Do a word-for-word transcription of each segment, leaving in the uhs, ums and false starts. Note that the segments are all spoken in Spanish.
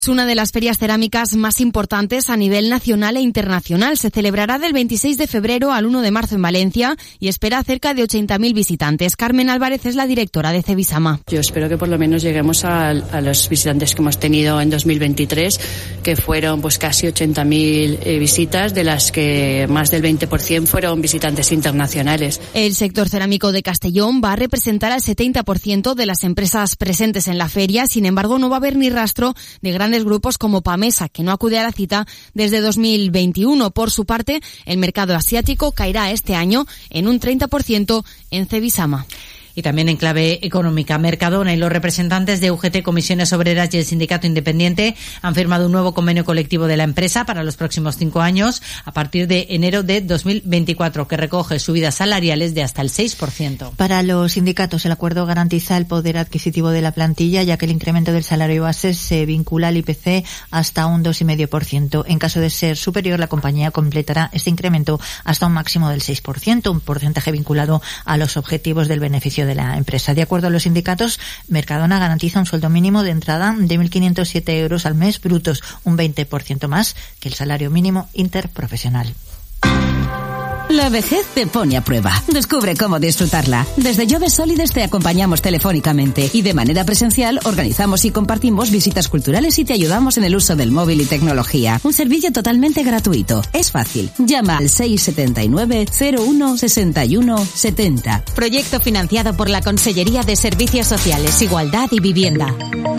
Es una de las ferias cerámicas más importantes a nivel nacional e internacional. Se celebrará del veintiséis de febrero al uno de marzo en Valencia y espera cerca de ochenta mil visitantes. Carmen Álvarez es la directora de Cebisama. Yo espero que por lo menos lleguemos a, a los visitantes que hemos tenido en dos mil veintitrés, que fueron pues casi ochenta mil eh, visitas, de las que más del veinte por ciento fueron visitantes internacionales. El sector cerámico de Castellón va a representar al setenta por ciento de las empresas presentes en la feria. Sin embargo, no va a haber ni rastro de grandes grupos como Pamesa, que no acude a la cita desde dos mil veintiuno. Por su parte, el mercado asiático caerá este año en un treinta por ciento en Cebisama. Y también en clave económica, Mercadona y los representantes de U G T, Comisiones Obreras y el Sindicato Independiente han firmado un nuevo convenio colectivo de la empresa para los próximos cinco años a partir de enero de dos mil veinticuatro, que recoge subidas salariales de hasta el seis por ciento. Para los sindicatos, el acuerdo garantiza el poder adquisitivo de la plantilla, ya que el incremento del salario base se vincula al I P C hasta un dos coma cinco por ciento. En caso de ser superior, la compañía completará este incremento hasta un máximo del seis por ciento, un porcentaje vinculado a los objetivos del beneficio de la empresa. De acuerdo a los sindicatos, Mercadona garantiza un sueldo mínimo de entrada de mil quinientos siete euros al mes brutos, un veinte por ciento más que el salario mínimo interprofesional. La vejez te pone a prueba. Descubre cómo disfrutarla. Desde Lloves Sólides te acompañamos telefónicamente y de manera presencial organizamos y compartimos visitas culturales y te ayudamos en el uso del móvil y tecnología. Un servicio totalmente gratuito. Es fácil. Llama al seis siete nueve, cero uno, seis uno siete cero. Proyecto financiado por la Consellería de Servicios Sociales, Igualdad y Vivienda.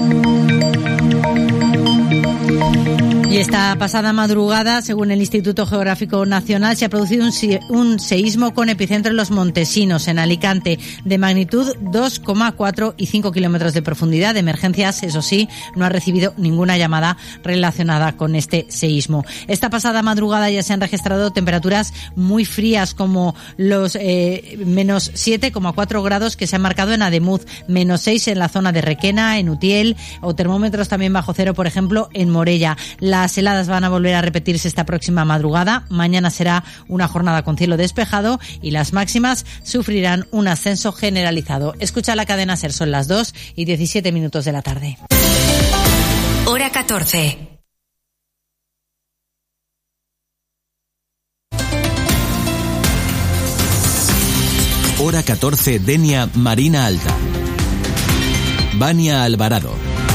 Y esta pasada madrugada, según el Instituto Geográfico Nacional, se ha producido un, un seísmo con epicentro en Los Montesinos, en Alicante, de magnitud dos coma cuatro y cinco kilómetros de profundidad. De emergencias, eso sí, no ha recibido ninguna llamada relacionada con este seísmo. Esta pasada madrugada ya se han registrado temperaturas muy frías, como los eh, menos siete coma cuatro grados que se han marcado en Ademuz, menos seis en la zona de Requena, en Utiel, o termómetros también bajo cero, por ejemplo, en Morella. La Las heladas van a volver a repetirse esta próxima madrugada. Mañana será una jornada con cielo despejado y las máximas sufrirán un ascenso generalizado. Escucha la cadena SER, son las dos y diecisiete minutos de la tarde. Hora catorce. Hora catorce, Denia, Marina Alta. Vania Alvarado.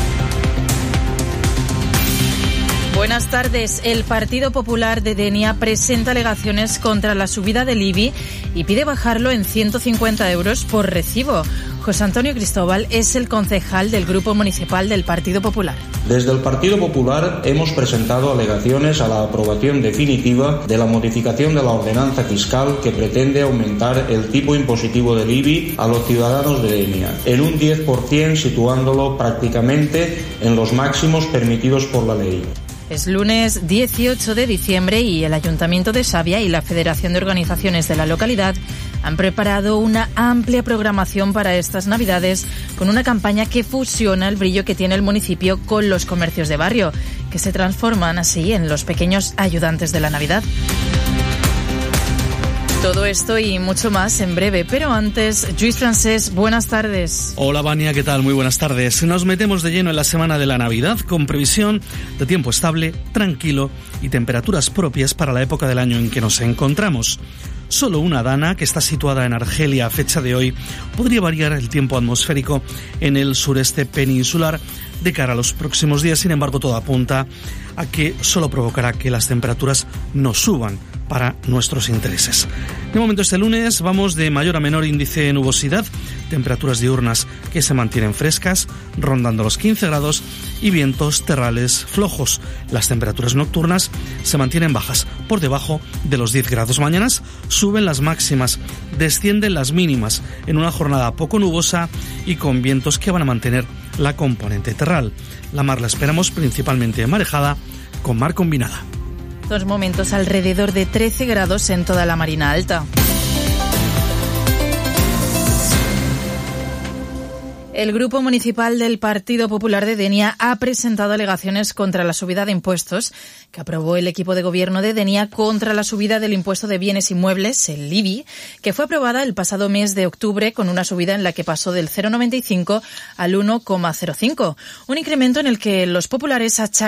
Buenas tardes. El Partido Popular de Denia presenta alegaciones contra la subida del I B I y pide bajarlo en ciento cincuenta euros por recibo. José Antonio Cristóbal es el concejal del Grupo Municipal del Partido Popular. Desde el Partido Popular hemos presentado alegaciones a la aprobación definitiva de la modificación de la ordenanza fiscal que pretende aumentar el tipo impositivo del I B I a los ciudadanos de Denia en un diez por ciento, situándolo prácticamente en los máximos permitidos por la ley. Es lunes dieciocho de diciembre y el Ayuntamiento de Xàbia y la Federación de Organizaciones de la localidad han preparado una amplia programación para estas Navidades con una campaña que fusiona el brillo que tiene el municipio con los comercios de barrio, que se transforman así en los pequeños ayudantes de la Navidad. Todo esto y mucho más en breve, pero antes, Lluís Francés, buenas tardes. Hola Vania, ¿qué tal? Muy buenas tardes. Nos metemos de lleno en la semana de la Navidad con previsión de tiempo estable, tranquilo y temperaturas propias para la época del año en que nos encontramos. Solo una dana, que está situada en Argelia a fecha de hoy, podría variar el tiempo atmosférico en el sureste peninsular de cara a los próximos días. Sin embargo, todo apunta a que solo provocará que las temperaturas no suban para nuestros intereses. De momento, este lunes vamos de mayor a menor índice de nubosidad, temperaturas diurnas que se mantienen frescas, rondando los quince grados, y vientos terrales flojos. Las temperaturas nocturnas se mantienen bajas, por debajo de los diez grados. Mañanas suben las máximas, descienden las mínimas, en una jornada poco nubosa y con vientos que van a mantener la componente terral. La mar la esperamos principalmente marejada, con mar combinada. Dos momentos alrededor de trece grados en toda la Marina Alta. El Grupo Municipal del Partido Popular de Denia ha presentado alegaciones contra la subida de impuestos que aprobó el equipo de gobierno de Denia contra la subida del impuesto de bienes inmuebles, el I B I, que fue aprobada el pasado mes de octubre con una subida en la que pasó del cero coma noventa y cinco al uno coma cero cinco. Un incremento en el que los populares achacan